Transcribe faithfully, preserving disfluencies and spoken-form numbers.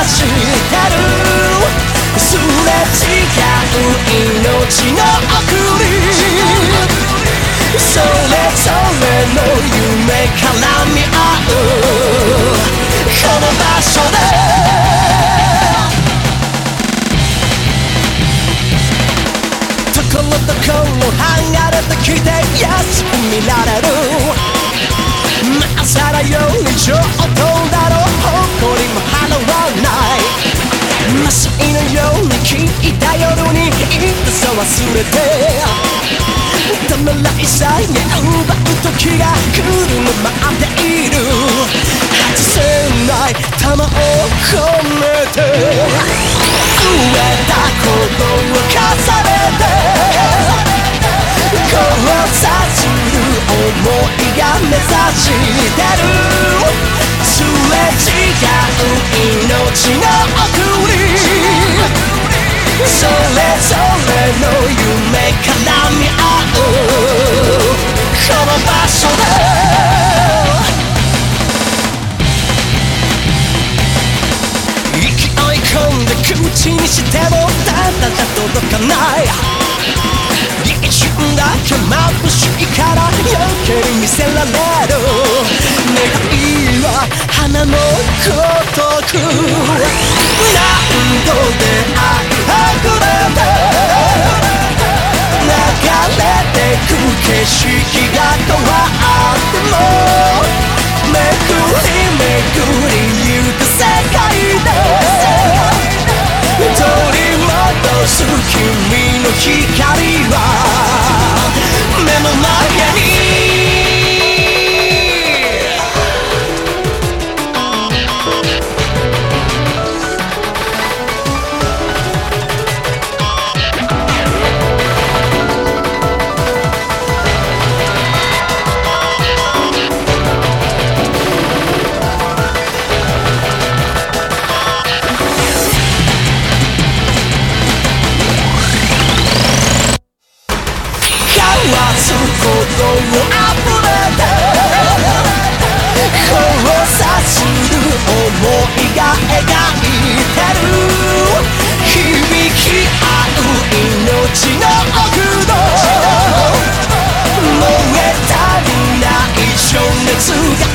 してるすれ違う命の送りそれぞれの夢絡み合うこの場所でところどころ離れてきて安く見られるまさらより上等だろう誇りも払わない麻酔のように聞いた夜に痛さ忘れてためらいさえ奪う時が来るの待っている外せない玉を込めて植えたことを重ねて交差する想いが目指してるすれ違う命の送りそれぞれの夢絡み合うこの場所で勢い込んで口にしてもただじゃ届かない一瞬だけ眩しいから余計に見せられる願いは花のごとく何度出会いはぐれて流れてく景色が変わってもめくりめくりゆく世界で取り戻す君の光は目の前に鼓動をあふれて交差する想いが描いてる響き合う命の奥の燃え足りない情熱が